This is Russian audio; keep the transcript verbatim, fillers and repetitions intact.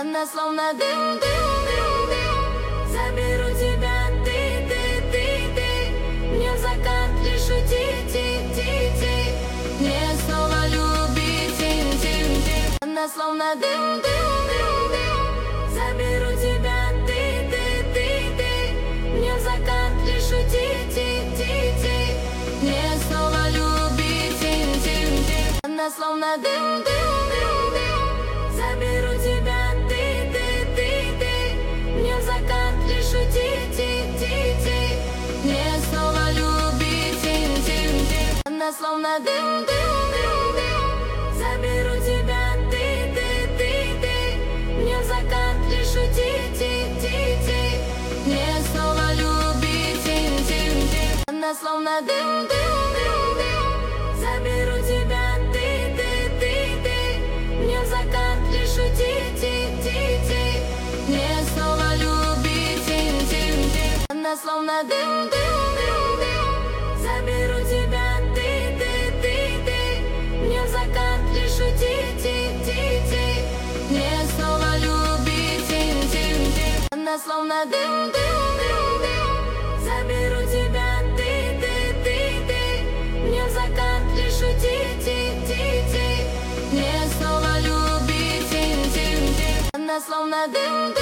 Она словно дым, дым, дым, дым. Заберу тебя, ты, ты, ты, ты. Мне в закат лишь уйти, ти, ти, ти. Мне снова любить, ти, ти, ти. Она словно дым, дым, дым, дым. Заберу тебя, ты, ты, ты, ты. Мне в закат лишь уйти, ти, ти, ти. Мне снова любить, ти, ти, ти. Она словно дым, дым, дым, дым. Заберу тебя, ты, ты, ты, ты. Мне в закат лишь уйти, ти, ти, ти. Мне снова любить, ти, ти, ти. Она словно дым, дым, дым, дым. Заберу тебя, ты, ты, ты, ты. Мне в закат лишь уйти, ти, ти, ти. Мне снова любить, ти, ти, ти. Она словно дым, дым, дым, дым. Заберу тебя, ты, ты, ты, ты. Мне в закат лишь уйти, ти, ти, ти. Мне снова любить, ти, ти, ти. Она словно дым, дым, дым, дым. Заберу тебя, ты, ты, ты, ты. Мне в закат лишь уйти, ти, ти, ти. Мне снова любить, ти, ти, ти. Она словно дым, дым, дым, дым. Заберу тебя, ты, ты, ты, ты. Мне в закат лишь уйти, ти, ти, ти. Мне снова любить, ти, ти, ти. Она словно дым, дым.